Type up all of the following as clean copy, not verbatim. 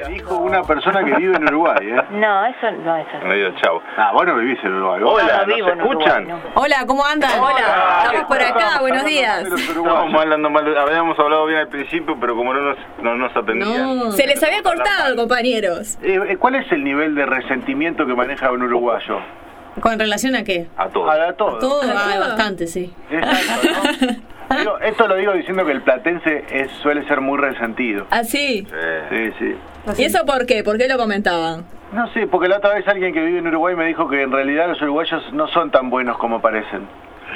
Dijo una persona que vive en Uruguay, ¿eh? No, eso no es así. Me digo, chau. Vos no vivís en Uruguay. Hola, no vivo ¿nos en Uruguay, escuchan? no. Hola, ¿cómo andan? Hola, estamos por acá, buenos días. Estábamos hablando mal, habíamos hablado bien al principio, pero como no nos atendían. No. Se les había cortado, compañeros. ¿Cuál es el nivel de resentimiento que maneja un uruguayo? ¿Con relación a qué? A todos. A todo. Todo, ¿A todo? bastante, sí. Exacto, ¿no? Esto lo digo diciendo que el platense suele ser muy resentido. ¿Ah, sí? Sí. ¿Y eso por qué? ¿Por qué lo comentaban? No sé, porque la otra vez alguien que vive en Uruguay me dijo que en realidad los uruguayos no son tan buenos como parecen.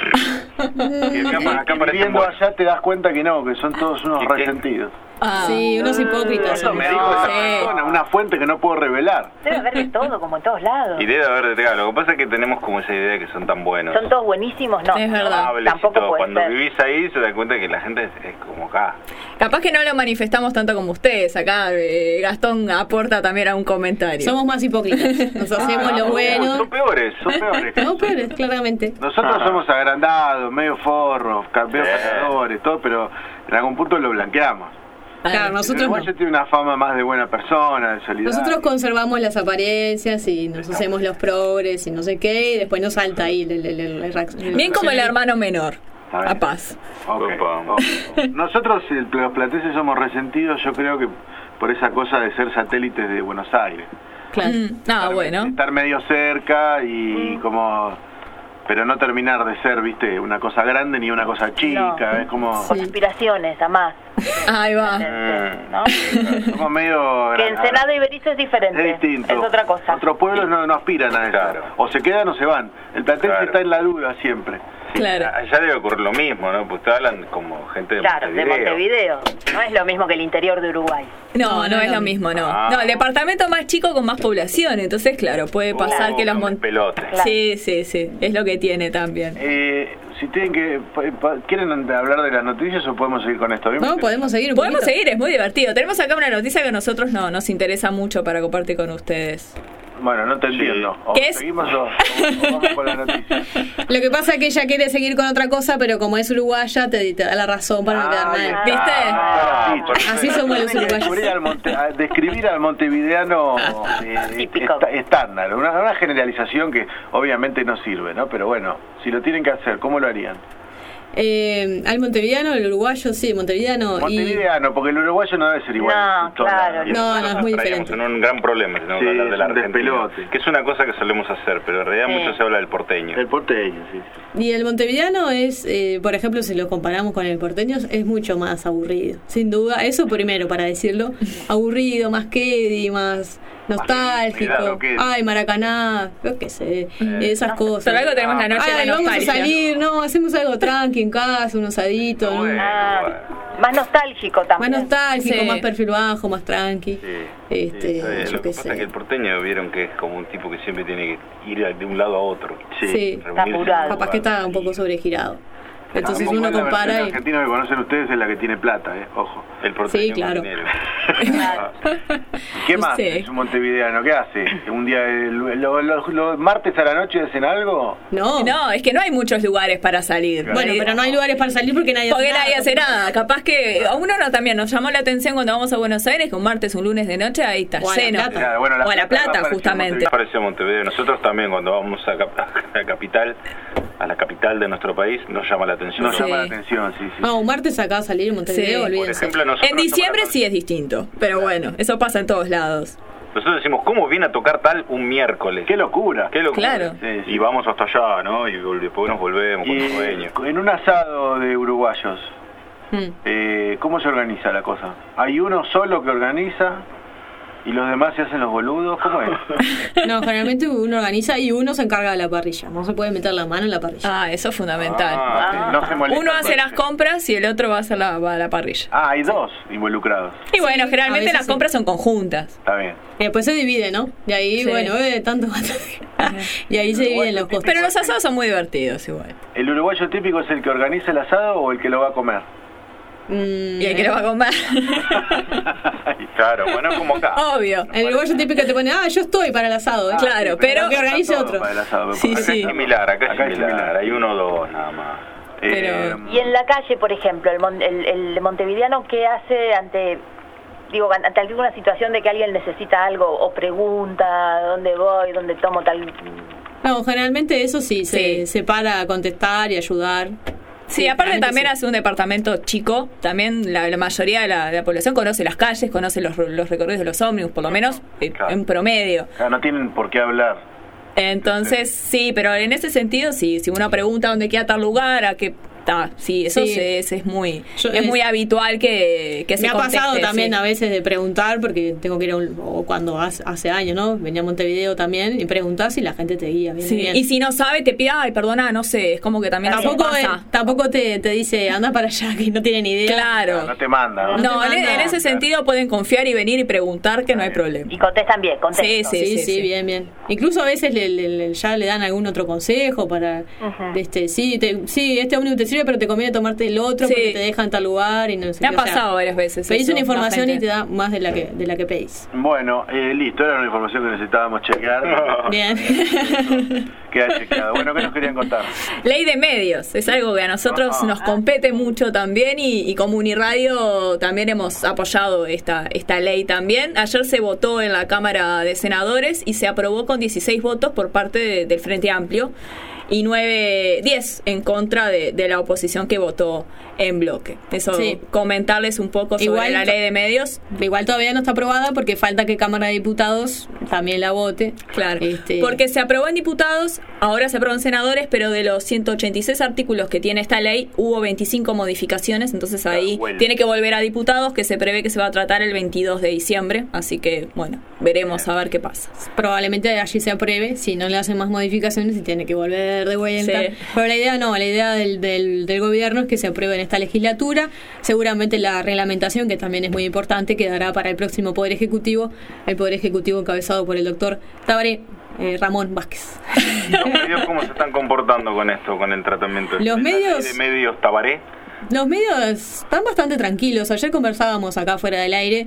Y acá parecen Viviendo buenos. allá te das cuenta que no, que son todos unos ¿Y qué? resentidos. Ah. Sí, unos hipócritas. Eso me dijo esa persona, una fuente que no puedo revelar. Debe haber de todo, como en todos lados. Y debe haber de regalo. Lo que pasa es que tenemos como esa idea de que son tan buenos. ¿Son todos buenísimos? No. Es verdad. Amables y Tampoco todo. puede Cuando ser. vivís ahí se da cuenta que la gente es como acá. Capaz que no lo manifestamos tanto como ustedes. Acá Gastón aporta también a un comentario. Somos más hipócritas. Nos hacemos lo bueno. Son peores. No, peores, claramente. Nosotros somos agrandados, medio forros, campeones pasadores, todo, pero en algún punto lo blanqueamos. Claro, El nosotros no. uruguayo tiene una fama más de buena persona, de solidaridad. Nosotros conservamos las apariencias y nos hacemos los progres y no sé qué, y después nos salta ahí el Bien como el hermano menor. Está bien. A paz. Ok. Nosotros, los platenses, somos resentidos, yo creo que por esa cosa de ser satélites de Buenos Aires. Claro. Bueno. Estar medio cerca y como... Pero no terminar de ser, viste, una cosa grande ni una cosa chica, No. es como... Con aspiraciones, a más. Ahí va. ¿No? Somos medio... Que Ensenada y Berizo es diferente. Es distinto. Es otra cosa. Otros pueblos no aspiran a eso. Claro. O se quedan o se van. El platense Claro. está en la duda siempre. Claro. Allá debe ocurrir lo mismo, ¿no? Pues te hablan como gente de Claro, de Montevideo. Montevideo. No es lo mismo que el interior de Uruguay. No es lo mismo, no. Ah. No, el departamento más chico con más población. Entonces, claro, puede pasar que los pelotes. Claro. Sí. Es lo que tiene también. Si tienen que... ¿Quieren hablar de las noticias o podemos seguir con esto? No, podemos seguir un Podemos poquito. seguir, es muy divertido. Tenemos acá una noticia que a nosotros no nos interesa mucho para compartir con ustedes. Bueno, no te entiendo. O ¿Qué es? seguimos o vamos con la noticia. Lo que pasa es que ella quiere seguir con otra cosa, pero como es uruguaya, te da la razón para no quedar ahí mal. está. ¿Viste? Así somos los uruguayos. Describir al montevideano Típico. estándar, una generalización que obviamente no sirve, ¿no? Pero bueno, si lo tienen que hacer, ¿cómo lo harían? Al montevideano, el uruguayo, sí, montevideano. Montevideano, porque el uruguayo no debe ser igual. No, en toda claro. la vida. No, es muy Estaríamos diferente. en un gran problema si tenemos Sí, que hablar de la es un Argentina, despelote. que es una cosa que solemos hacer, pero en realidad Sí. mucho se habla del porteño. El porteño, sí. Y el montevideano es, por ejemplo, si lo comparamos con el porteño, es mucho más aburrido. Sin duda, eso primero para decirlo. Aburrido, más quedi, más nostálgico. Cuidado, Kedi. Ay, Maracaná, yo qué sé, esas cosas. Por algo tenemos la noche de Ay, la vamos a nostalgia. salir, no, hacemos algo tranqui en casa, un asadito, ¿no? Bueno, Más nostálgico Más también. nostálgico, Sí. más perfil bajo, más tranqui. Sí. Este, Está bien. yo Lo que qué pasa es que sé. el porteño vieron que es como un tipo que siempre tiene que ir de un lado a otro. Sí. Reunirse en un apurado. lugar. Capaz que está un poco sobregirado. Entonces Tampoco uno es la compara versión y... argentina que conocen ustedes es la que tiene plata, ojo. El porteño Sí, claro. con dinero. ¿Qué más Sí. es un montevideano? ¿Qué hace? ¿Un día, los martes a la noche hacen algo? No. No, es que no hay muchos lugares para salir. Bueno, pero no hay lugares para salir porque nadie Porque hace nadie nada. hace nada. Capaz que a uno también nos llamó la atención cuando vamos a Buenos Aires, que un martes, un lunes de noche, ahí está O a La lleno. Plata. Claro, bueno, La o a La Plata Plata, apareció justamente. Pareció a Montevideo. Nosotros también cuando vamos a la capital de nuestro país, nos llama la atención. Nos Sí. llama la atención, sí. No, un martes acá a salir en Montevideo, Sí. Por olvídense. ejemplo, nosotros En diciembre somos sí es distinto, pero bueno, eso pasa en todos lados. Nosotros decimos, ¿cómo viene a tocar tal un miércoles? ¡Qué locura! Qué locura. Claro. Sí, sí. Y vamos hasta allá, ¿no? Y después nos volvemos con los dueños. En un asado de uruguayos, Mm. ¿cómo se organiza la cosa? ¿Hay uno solo que organiza y los demás se hacen los boludos? ¿Cómo es? No, generalmente uno organiza y uno se encarga de la parrilla. No se puede meter la mano en la parrilla. Ah, eso es fundamental. No se molesta. Uno hace las compras y el otro va a hacer va a la parrilla. Ah, hay dos involucrados. Y bueno, a generalmente veces las sí. compras son conjuntas. Está bien. Y después se divide, ¿no? Y ahí, Sí. bueno, tanto. Y ahí se dividen los costos. Pero los asados son muy divertidos igual. ¿El uruguayo típico es el que organiza el asado o el que lo va a comer? Y el que lo va a comer. Claro, bueno, como acá. Obvio. El uruguayo típico te pone, yo estoy para el asado. Claro, pero- que organice Está todo otro. para el asado, Sí, acá sí. está- Acá es similar. Hay uno o dos nada más. Pero- Y en la calle, por ejemplo, el montevideano, ¿qué hace ante digo, ante alguna situación de que alguien necesita algo o pregunta dónde voy, dónde tomo tal... No, generalmente eso sí, se para a contestar y ayudar. Sí, aparte también sí. hace un departamento chico, también la mayoría de la población conoce las calles, conoce los recorridos de los ómnibus, por lo menos Claro. en promedio. Claro, no tienen por qué hablar. Entonces, sí, pero en ese sentido, sí, si uno pregunta dónde queda tal lugar, a qué... sí, eso Sí. es muy habitual que se Me ha pasado conteste, también sí. a veces de preguntar, porque tengo que ir o cuando hace años, ¿no? Venía a Montevideo también y preguntás y la gente te guía. Bien, Sí, bien. y si no sabe, te pide, ay, perdona, no sé, es como que también Tampoco te dice, anda para allá, que no tiene ni idea. Claro. No te manda. No, te en manda. ese sentido pueden confiar y venir y preguntar que no hay problema. Y contestan bien, contestan. Sí. Sí, bien. Incluso a veces ya le dan algún otro consejo para, Ujú. este ómnibus te sirve, pero te conviene tomarte el otro Sí. porque te deja en tal lugar y no sé Me ha qué. O sea, pasado varias veces. pedís eso, una información la y gente. te da más de la que pedís. Bueno, listo, era una información que necesitábamos chequear. Bien. Queda chequeado. Bueno, ¿qué nos querían contar? Ley de medios, es algo que a nosotros nos compete mucho también y como Uniradio también hemos apoyado esta ley también. Ayer se votó en la Cámara de Senadores y se aprobó con 16 votos por parte del Frente Amplio y 10 en contra de la oposición que votó en bloque. Eso, Sí. comentarles un poco sobre Igual la ley de medios. Igual todavía no está aprobada porque falta que Cámara de Diputados también la vote. Claro, porque se aprobó en diputados, ahora se aprobó en senadores, pero de los 186 artículos que tiene esta ley, hubo 25 modificaciones, entonces ahí tiene que volver a diputados, que se prevé que se va a tratar el 22 de diciembre, así que, bueno, veremos a ver qué pasa. Probablemente allí se apruebe, si no le hacen más modificaciones y tiene que volver de vuelta. Sí. Pero la idea del gobierno es que se apruebe en esta legislatura. Seguramente la reglamentación, que también es muy importante, quedará para el próximo Poder Ejecutivo, el Poder Ejecutivo encabezado por el doctor Tabaré, Ramón Vázquez. ¿Los medios cómo se están comportando con esto, con el tratamiento Los de medios- de medios Tabaré? Los medios están bastante tranquilos. Ayer conversábamos acá fuera del aire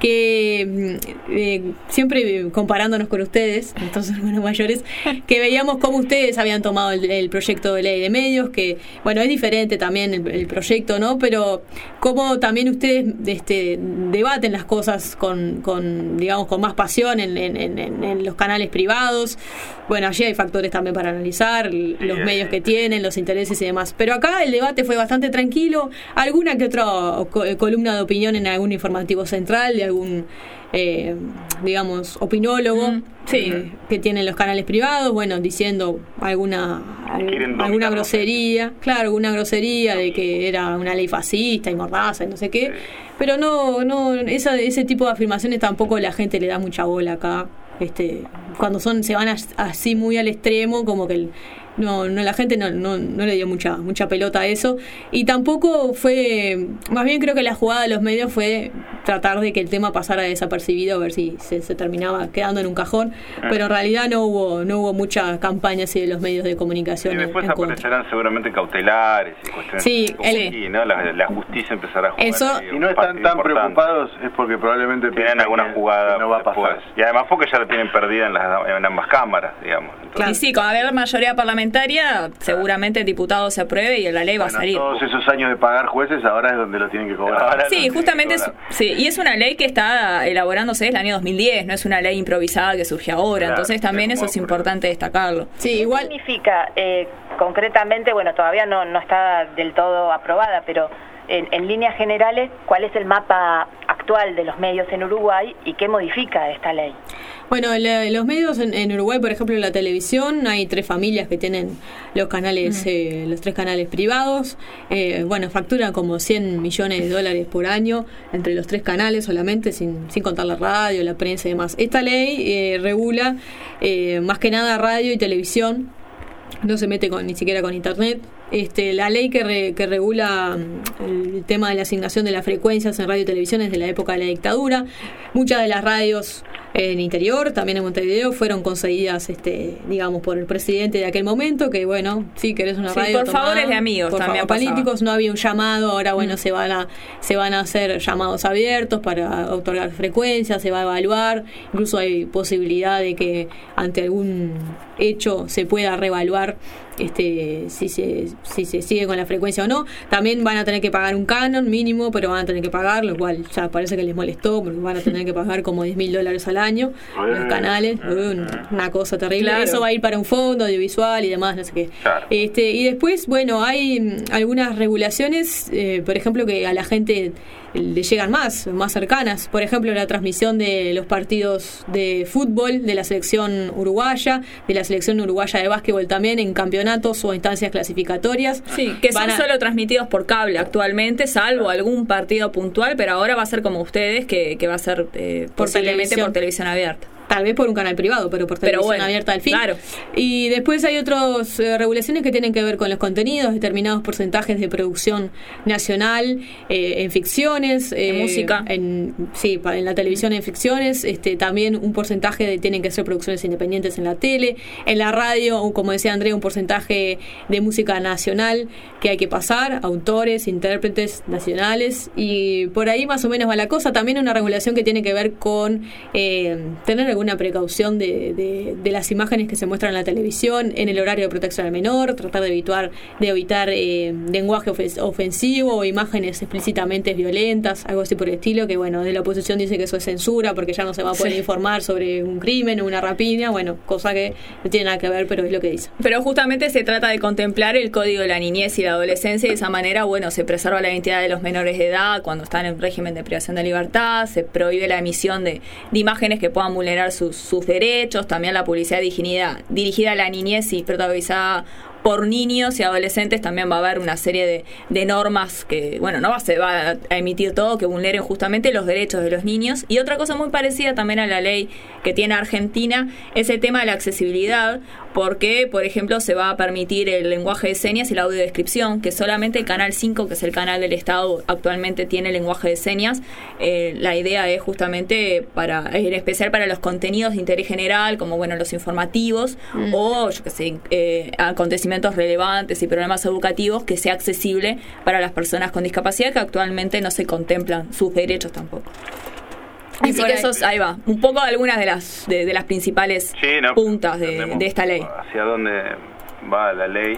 que siempre comparándonos con ustedes, estos hermanos mayores, que veíamos cómo ustedes habían tomado el proyecto de ley de medios, que bueno, es diferente también el proyecto, ¿no? Pero cómo también ustedes debaten las cosas con digamos, con más pasión en los canales privados. Bueno, allí hay factores también para analizar, los medios que tienen, los intereses y demás. Pero acá el debate fue bastante tranquilo. Alguna que otra columna de opinión en algún informativo central, de algún, digamos, opinólogo que tienen los canales privados, bueno, diciendo alguna grosería, claro, alguna grosería de que era una ley fascista y mordaza y no sé qué. Pero no ese tipo de afirmaciones tampoco la gente le da mucha bola acá. Cuando se van así muy al extremo, como que la gente no le dio mucha pelota a eso, y tampoco fue, más bien creo que la jugada de los medios fue tratar de que el tema pasara desapercibido, a ver si se terminaba quedando en un cajón, pero en realidad no hubo mucha campaña así de los medios de comunicación. Y después en contra. aparecerán seguramente cautelares y cuestiones. Sí, y ¿no? La justicia empezará a jugar. Eso- ahí Si un no están papel tan importante. preocupados es porque probablemente Tienen piensan alguna que jugada no va a pasar. después. Y además porque ya la tienen perdida en ambas cámaras, digamos. Entonces, Y sí, con haber mayoría parlamentaria, seguramente el diputado se apruebe y la ley va a Bueno, salir. todos esos años de pagar jueces ahora es donde lo tienen que cobrar. Ahora Sí, no justamente tiene que y es una ley que está elaborándose desde el año 2010, no es una ley improvisada que surge ahora, Claro, entonces también es eso como es importante destacarlo. Sí, igual. ¿Qué significa concretamente? Bueno, todavía no está del todo aprobada, pero en líneas generales, ¿cuál es el mapa actual de los medios en Uruguay y qué modifica esta ley? Bueno, los medios en Uruguay, por ejemplo, en la televisión, hay 3 familias que tienen los canales, los 3 canales privados. Bueno, facturan como $100 millones por año entre los 3 canales solamente, sin contar la radio, la prensa y demás. Esta ley regula más que nada radio y televisión. No se mete ni siquiera con internet. La ley que regula el tema de la asignación de las frecuencias en radio y televisión es de la época de la dictadura. Muchas de las radios en Interior, también en Montevideo, fueron concedidas, digamos, por el presidente de aquel momento, que bueno, si querés una radio, por favores de amigos, por también favor, políticos, no había un llamado, ahora bueno, se van a hacer llamados abiertos para otorgar frecuencias, se va a evaluar, incluso hay posibilidad de que ante algún hecho se pueda reevaluar si se sigue con la frecuencia o no. También van a tener que pagar un canon mínimo, pero van a tener que pagar, lo cual ya parece que les molestó, porque van a tener que pagar como $10.000 al año los canales, una cosa terrible. Claro. Eso va a ir para un fondo audiovisual y demás, no sé qué. Claro. Y después, bueno, hay algunas regulaciones, por ejemplo, que a la gente le llegan más cercanas. Por ejemplo, la transmisión de los partidos de fútbol de la selección uruguaya, de la selección uruguaya de básquetbol también, en campeonatos o instancias clasificatorias. Sí, que son solo transmitidos por cable actualmente, salvo algún partido puntual, pero ahora va a ser como ustedes, que va a ser posiblemente por televisión abierta. Tal vez por un canal privado, pero por televisión abierta al fin. Claro. Y después hay otras regulaciones que tienen que ver con los contenidos, determinados porcentajes de producción nacional en ficciones, en música. En la televisión en ficciones, también un porcentaje tienen que ser producciones independientes en la tele, en la radio, como decía Andrea, un porcentaje de música nacional que hay que pasar, autores, intérpretes nacionales, y por ahí más o menos va la cosa. También una regulación que tiene que ver con tener alguna precaución de las imágenes que se muestran en la televisión en el horario de protección al menor, tratar de evitar lenguaje ofensivo o imágenes explícitamente violentas, algo así por el estilo, que bueno, de la oposición dice que eso es censura porque ya no se va a poder informar sobre un crimen o una rapiña, bueno, cosa que no tiene nada que ver, pero es lo que dice. Pero justamente se trata de contemplar el Código de la Niñez y la Adolescencia, y de esa manera, bueno, se preserva la identidad de los menores de edad cuando están en régimen de privación de libertad, se prohíbe la emisión de imágenes que puedan vulnerar sus derechos, también la publicidad dirigida a la niñez y protagonizada por niños y adolescentes. También va a haber una serie de normas que, bueno, no se va a emitir todo, que vulneren justamente los derechos de los niños. Y otra cosa muy parecida también a la ley que tiene Argentina es el tema de la accesibilidad, porque, por ejemplo, se va a permitir el lenguaje de señas y la audiodescripción, que solamente el Canal 5, que es el canal del Estado, actualmente tiene lenguaje de señas. La idea es justamente en especial para los contenidos de interés general, como bueno, los informativos o yo qué sé, acontecimientos relevantes y programas educativos, que sea accesible para las personas con discapacidad, que actualmente no se contemplan sus derechos tampoco. Así que ahí va, un poco algunas de las principales puntas de esta ley. ¿Hacia dónde va la ley?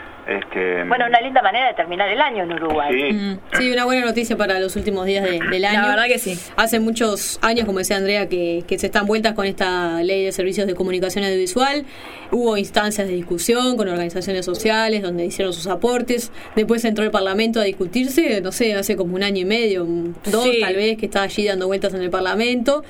Bueno, una linda manera de terminar el año en Uruguay. Sí, una buena noticia para los últimos días del año. La verdad que sí. Hace muchos años, como decía Andrea, que se están vueltas con esta ley de servicios de comunicación audiovisual. Hubo instancias de discusión con organizaciones sociales donde hicieron sus aportes. Después entró el Parlamento a discutirse, no sé, hace como un año y medio, dos tal vez, que está allí dando vueltas en el Parlamento.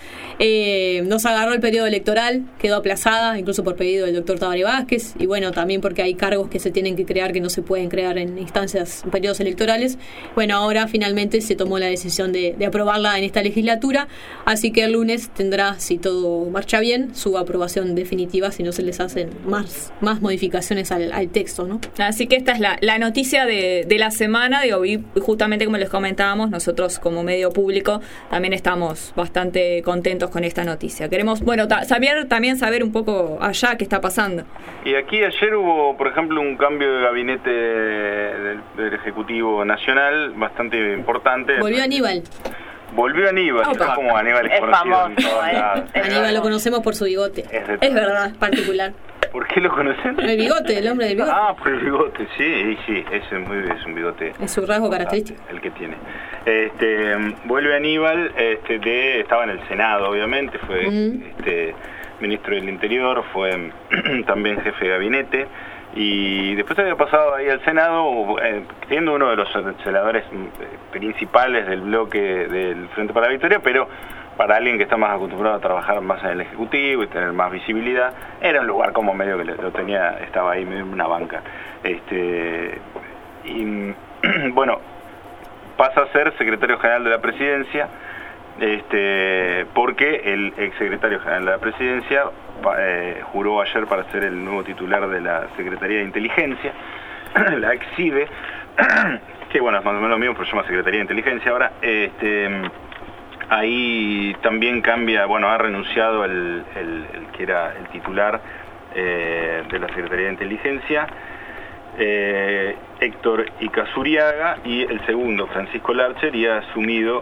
Nos agarró el periodo electoral, quedó aplazada, incluso por pedido del doctor Tabaré Vázquez, y bueno, también porque hay cargos que se tienen que crear que no se pueden crear en instancias, en periodos electorales. Bueno, ahora finalmente se tomó la decisión de aprobarla en esta legislatura, así que el lunes tendrá, si todo marcha bien, su aprobación definitiva, si no se les hacen más modificaciones al texto, ¿no? Así que esta es la noticia de la semana. Digo, y justamente como les comentábamos, nosotros como medio público también estamos bastante contentos con esta noticia. Queremos, bueno, también saber un poco allá qué está pasando. Y aquí ayer hubo, por ejemplo, un cambio de gabinete del Ejecutivo Nacional bastante importante. Volvió Aníbal. Como Aníbal es conocido en todos lados. Aníbal lo conocemos por su bigote. Es verdad, particular. ¿Por qué lo conocen? El bigote, el hombre del bigote. Ah, por el bigote, sí, es un bigote. Es su rasgo característico. El que tiene. Vuelve Aníbal, estaba en el Senado, obviamente, fue ministro del Interior, fue también jefe de gabinete, y después había pasado ahí al Senado, siendo uno de los senadores principales del bloque del Frente para la Victoria, pero para alguien que está más acostumbrado a trabajar más en el Ejecutivo y tener más visibilidad, era un lugar como medio que lo tenía, estaba ahí medio en una banca. Y bueno, pasa a ser secretario general de la Presidencia, porque el exsecretario general de la Presidencia juró ayer para ser el nuevo titular de la Secretaría de Inteligencia, la ex-CIDE, que bueno, es más o menos lo mismo, pero se llama Secretaría de Inteligencia ahora, ahí también cambia, ha renunciado el que era el titular de la Secretaría de Inteligencia, Héctor Icazuriaga, y el segundo, Francisco Larcher, y ha asumido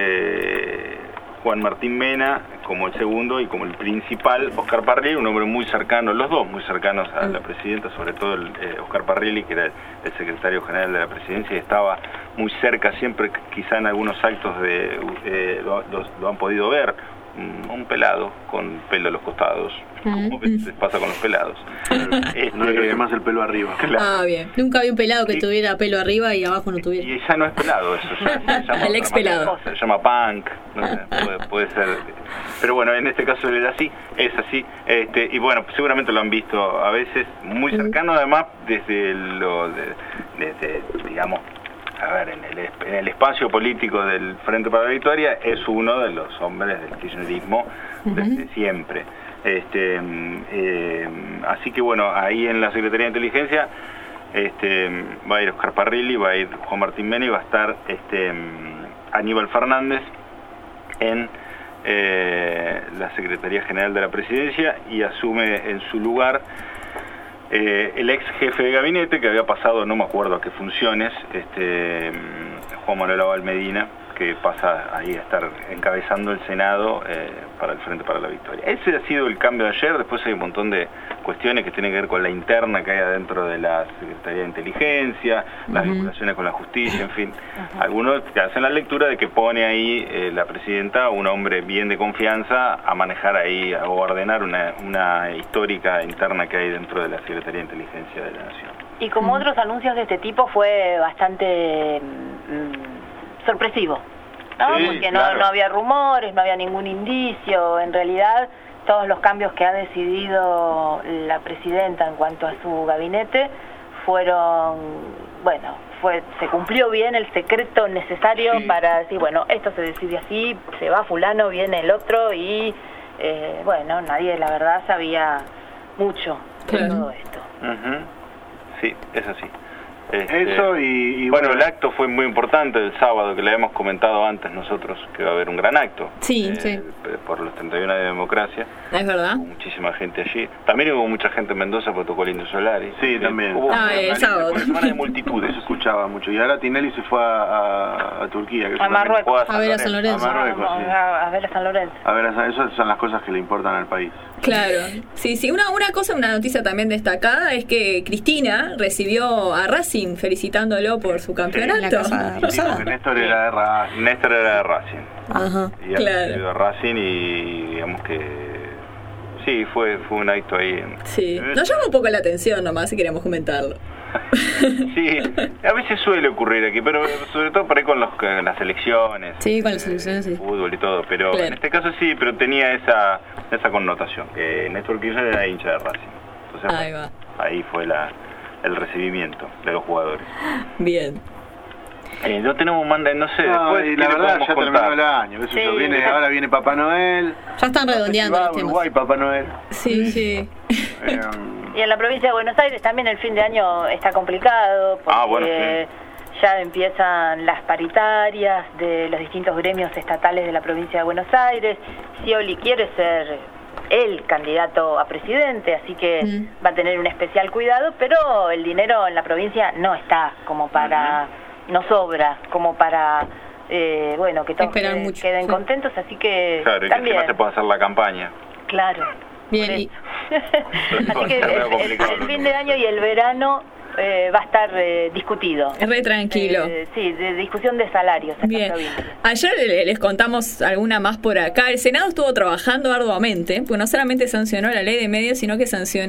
Juan Martín Mena como el segundo, y como el principal Oscar Parrilli, un hombre muy cercano, los dos muy cercanos a la presidenta, sobre todo Oscar Parrilli, que era el secretario general de la presidencia, y estaba muy cerca siempre, quizá en algunos actos lo han podido ver, un pelado con pelo a los costados, como les pasa con los pelados. No le crece más el pelo arriba. Claro. Bien. Nunca había un pelado que tuviera pelo arriba y abajo no tuviera. Y ya no es pelado eso, ya se llama el ex pelado. Se llama punk, no sé, puede ser. Pero bueno, en este caso él era así, es así. Y bueno, seguramente lo han visto a veces muy cercano, además, desde digamos, a ver, en el espacio político del Frente para la Victoria, es uno de los hombres del kirchnerismo desde siempre. Así que bueno, ahí en la Secretaría de Inteligencia va a ir Oscar Parrilli, va a ir Juan Martín Mena, y va a estar Aníbal Fernández en la Secretaría General de la Presidencia, y asume en su lugar el ex jefe de gabinete, que había pasado, no me acuerdo a qué funciones, Juan Manuel Abal Medina, que pasa ahí a estar encabezando el Senado para el Frente para la Victoria. Ese ha sido el cambio de ayer. Después hay un montón de cuestiones que tienen que ver con la interna que hay adentro de la Secretaría de Inteligencia, las vinculaciones con la justicia, en fin. Algunos te hacen la lectura de que pone ahí la presidenta, un hombre bien de confianza, a manejar ahí, a ordenar una histórica interna que hay dentro de la Secretaría de Inteligencia de la Nación. Y como otros anuncios de este tipo, fue bastante sorpresivo, ¿no? Sí, porque claro. no había rumores, no había ningún indicio. En realidad, todos los cambios que ha decidido la presidenta en cuanto a su gabinete fueron, se cumplió bien el secreto necesario para decir, esto se decide así, se va fulano, viene el otro, y nadie, la verdad, sabía mucho de todo esto. Sí, es así. Eso y bueno, el acto fue muy importante el sábado, que le habíamos comentado antes nosotros, que va a haber un gran acto. Sí. Por los 31 años de democracia. Es verdad. Hubo muchísima gente allí. También hubo mucha gente en Mendoza porque tocó el Indio Solari. Sí, también. Hubo el sábado. una semana de multitudes. Eso escuchaba mucho. Y ahora Tinelli se fue a Turquía. A Marruecos. A ver a San Lorenzo. A Marruecos, sí. A ver a San Lorenzo. A ver, esas son las cosas que le importan al país. Claro, sí, una noticia también destacada es que Cristina recibió a Racing felicitándolo por su campeonato. En la Casa Rosada. Porque Néstor era de Racing. Ajá. Y recibió a Racing, y digamos que sí, fue un acto ahí. Sí, nos llama un poco la atención nomás, si queríamos comentarlo. Sí, a veces suele ocurrir aquí, pero sobre todo por ahí con las elecciones. Sí, con las elecciones, sí. Fútbol y todo, pero Claro. en este caso sí, pero tenía esa connotación, que Néstor Kirchner era hincha de Racing. Entonces, Ahí va. ahí fue el recibimiento de los jugadores. Bien. No tenemos no sé, después y la ¿qué le verdad podemos ya contar? terminó el año, qué sé yo, ahora viene Papá Noel. Ya están redondeando los Va a temas. Uruguay, Papá Noel. Sí. Y en la provincia de Buenos Aires también el fin de año está complicado, porque ya empiezan las paritarias de los distintos gremios estatales de la provincia de Buenos Aires. Scioli quiere ser el candidato a presidente, así que va a tener un especial cuidado, pero el dinero en la provincia no está como para, no sobra como para, que todos queden contentos, así que claro, y también. que encima se puede hacer la campaña. Claro. Bien, y Así que el fin de año y el verano va a estar discutido. Es re tranquilo. Sí, de discusión de salarios en la Bien. provincia. Ayer les contamos alguna más por acá. El Senado estuvo trabajando arduamente, porque no solamente sancionó la ley de medios, sino que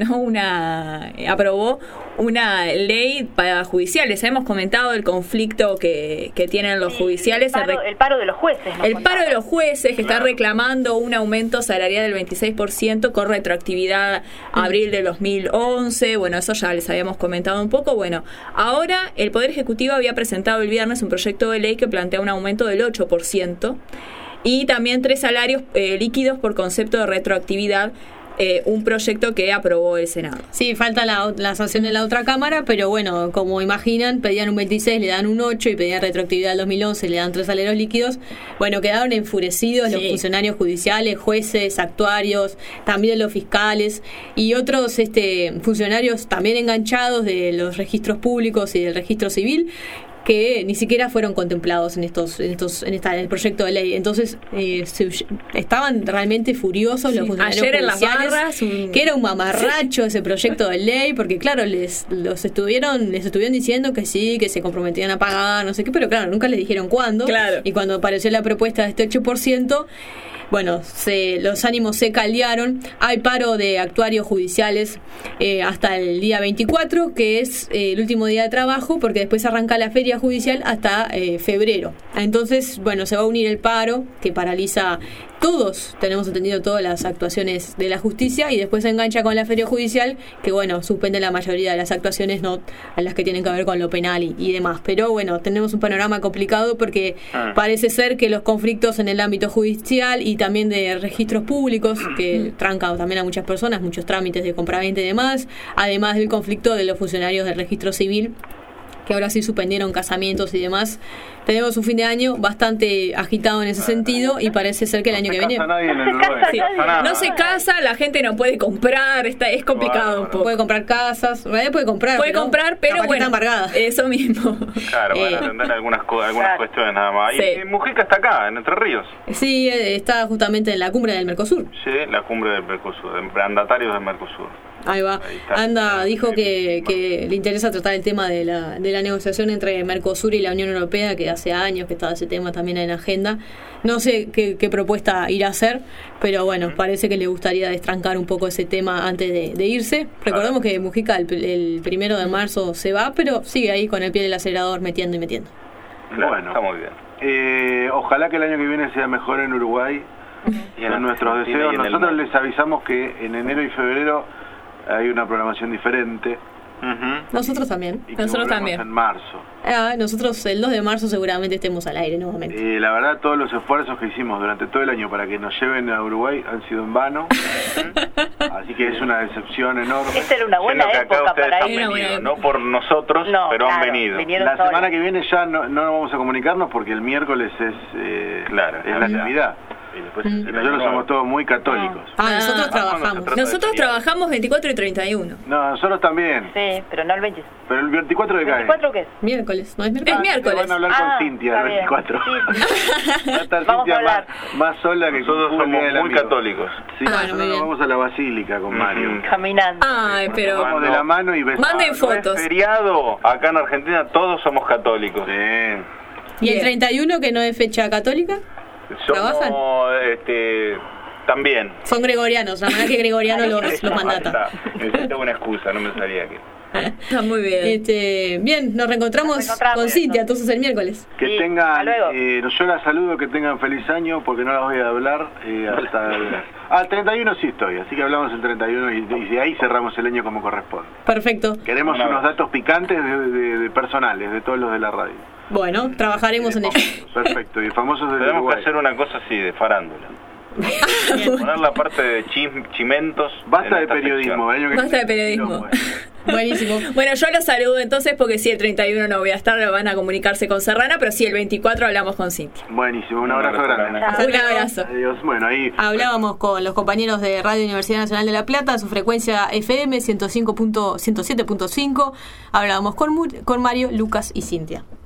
aprobó una ley para judiciales. Hemos comentado el conflicto que tienen los judiciales. El paro de los jueces. El paro de los jueces, que está reclamando un aumento salarial del 26% con retroactividad a abril de 2011. Bueno, eso ya les habíamos comentado un poco. Bueno, ahora el Poder Ejecutivo había presentado el viernes un proyecto de ley que plantea un aumento del 8% y también 3 salarios líquidos por concepto de retroactividad un proyecto que aprobó el Senado. Sí, falta la sanción de la otra Cámara, pero bueno, como imaginan, pedían un 26, le dan un 8 y pedían retroactividad del 2011, le dan 3 salarios líquidos. Bueno, quedaron enfurecidos los funcionarios judiciales, jueces, actuarios, también los fiscales y otros funcionarios también enganchados de los registros públicos y del registro civil, que ni siquiera fueron contemplados en el proyecto de ley. Entonces estaban realmente furiosos los funcionarios ayer judiciales, en las barras, que era un mamarracho ese proyecto de ley, porque claro, les estuvieron diciendo que sí, que se comprometían a pagar, no sé qué, pero claro, nunca les dijeron cuándo. Claro. Y cuando apareció la propuesta de este 8%, bueno, los ánimos se caldearon. Hay paro de actuarios judiciales hasta el día 24, que es el último día de trabajo, porque después arranca la feria judicial hasta febrero. Entonces, bueno, se va a unir el paro, que paraliza tenemos entendido todas las actuaciones de la justicia, y después se engancha con la feria judicial, que bueno, suspende la mayoría de las actuaciones, no a las que tienen que ver con lo penal y demás. Pero bueno, tenemos un panorama complicado porque parece ser que los conflictos en el ámbito judicial y también de registros públicos, que trancan también a muchas personas, muchos trámites de compraventa y demás, además del conflicto de los funcionarios del registro civil, que ahora sí suspendieron casamientos y demás. Tenemos un fin de año bastante agitado en ese sentido, y parece ser que el año que viene no se casa, la gente no puede comprar, es complicado un poco. Puede comprar casas, en realidad puede comprar, pero bueno, está embargada. Eso mismo. Claro, van a atender algunas cuestiones nada más. Sí. Y Mujica está acá, en Entre Ríos. Sí, está justamente en la cumbre del Mercosur. Sí, la cumbre del Mercosur, de mandatarios del Mercosur. Ahí va. Anda, dijo que le interesa tratar el tema de la negociación entre Mercosur y la Unión Europea, que hace años que estaba ese tema también en agenda. No sé qué propuesta irá a hacer, pero bueno, parece que le gustaría destrancar un poco ese tema antes de irse. Recordemos que Mujica el 1 de marzo se va, pero sigue ahí con el pie del acelerador metiendo y metiendo. Claro, bueno, está muy bien. Ojalá que el año que viene sea mejor en Uruguay. Y en nuestros deseos. Nosotros les avisamos que en enero y febrero hay una programación diferente. Nosotros también. Y nosotros también. En marzo. Nosotros el 2 de marzo seguramente estemos al aire nuevamente. La verdad, todos los esfuerzos que hicimos durante todo el año para que nos lleven a Uruguay han sido en vano. Así que es una decepción enorme. Esta era una buena época para ir. No por nosotros, pero han venido. La semana que viene ya no vamos a comunicarnos porque el miércoles es la Navidad. Y después nosotros somos todos muy católicos. Nosotros trabajamos. Nosotros trabajamos 24 y 31. No, nosotros también. Sí, pero no el 20. Pero el 24 de cae. ¿24 qué es? Miércoles, ¿no es miércoles? Es miércoles. Van a hablar con Cintia el 24. Sí. Va a estar Vamos Cintia a hablar. Más sola que nosotros somos muy católicos. Sí, nosotros vamos a la basílica con Mario. Caminando. Pero vamos de la mano y besamos. Manden fotos. Es feriado, acá en Argentina todos somos católicos. Sí. ¿Y el 31 que no es fecha católica? ¿Trabajan? También. Son gregorianos, la verdad que gregoriano los mandata. Necesito una excusa, no me salía que. Está muy bien. Bien, nos reencontramos con Cintia entonces el miércoles. Que tengan, yo la saludo, que tengan feliz año, porque no las voy a hablar hasta el 31 sí estoy, así que hablamos el 31 y de ahí cerramos el año como corresponde. Perfecto. Queremos unos datos picantes de personales, de todos los de la radio. Bueno, trabajaremos en ello. Perfecto, y famosos de Tenemos que hacer una cosa así, de farándula. Poner la parte de chimentos. Basta de periodismo. Basta de periodismo. Buenísimo. Bueno, yo los saludo entonces porque si el 31 no voy a estar, van a comunicarse con Serrana, pero sí el 24 hablamos con Cintia. Buenísimo, un abrazo grande. Un abrazo. Adiós. Bueno, ahí hablábamos con los compañeros de Radio Universidad Nacional de La Plata, su frecuencia FM 107.5. Hablábamos con Mario, Lucas y Cintia.